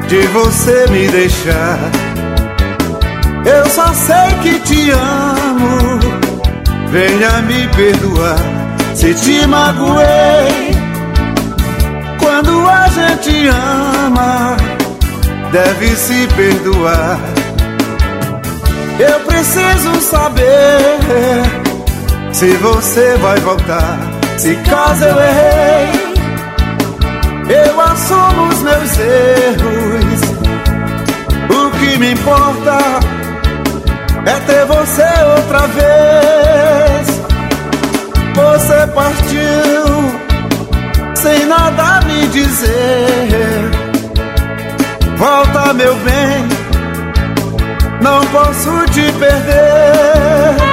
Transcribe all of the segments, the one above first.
de você me deixar. Eu só sei que te amo, venha me perdoar se te magoei. Quando a gente ama, deve se perdoar. Eu preciso saber se você vai voltar, se caso eu errei. Eu assumo os meus erros, o que me importa é ter você outra vez. Você partiu sem nada me dizer. Volta, meu bem, não posso te perder.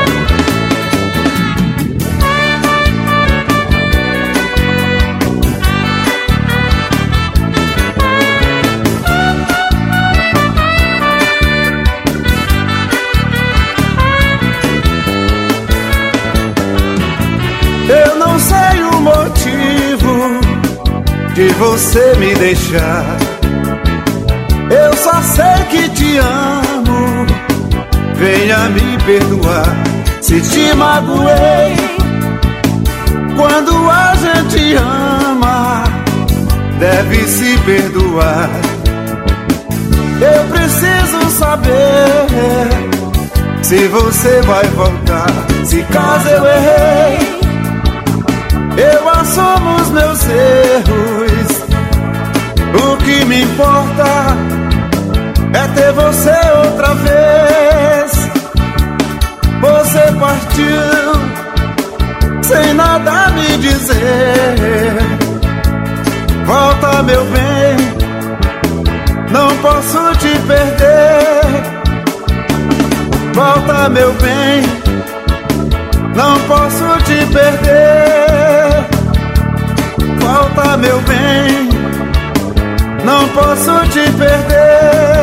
Eu não sei o motivo de você me deixar. Eu só sei que te amo, venha me perdoar se te magoei. Quando a gente ama, deve se perdoar. Eu preciso saber se você vai voltar, se caso eu errei. Eu assumo os meus erros, o que me importa é ter você outra vez. Você partiu sem nada me dizer. Volta, meu bem, não posso te perder. Volta, meu bem, não posso te perder. Volta, meu bem, não posso te perder.